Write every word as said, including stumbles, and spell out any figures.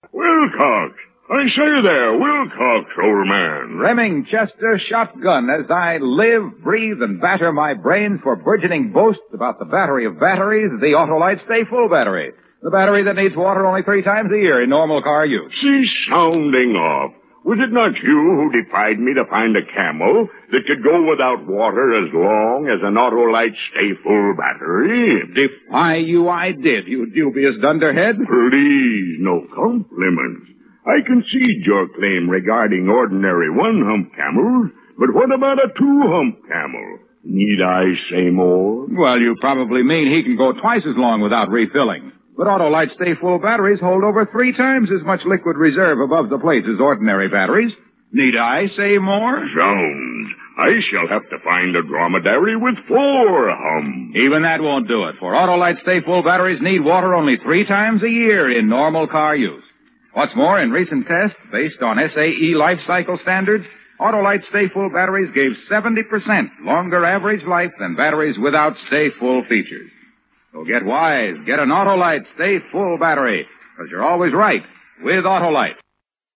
Wilcox! I say there, Wilcox, old man. Remingchester shotgun as I live, breathe, and batter my brains for burgeoning boasts about the battery of batteries, the Autolite Stay Full battery. The battery that needs water only three times a year in normal car use. Cease sounding off. Was it not you who defied me to find a camel that could go without water as long as an Autolite Stay Full battery? Defy you I did, you dubious dunderhead. Please, no compliments. I concede your claim regarding ordinary one-hump camels, but what about a two-hump camel? Need I say more? Well, you probably mean he can go twice as long without refilling. But Autolite Stay Full batteries hold over three times as much liquid reserve above the plate as ordinary batteries. Need I say more? Zounds. I shall have to find a dromedary with four humps. Even that won't do it, for Autolite Stay Full batteries need water only three times a year in normal car use. What's more, in recent tests, based on S A E life cycle standards, Autolite Stay Full batteries gave seventy percent longer average life than batteries without Stay Full features. So get wise. Get an Autolite Stay Full battery, because you're always right with Autolite.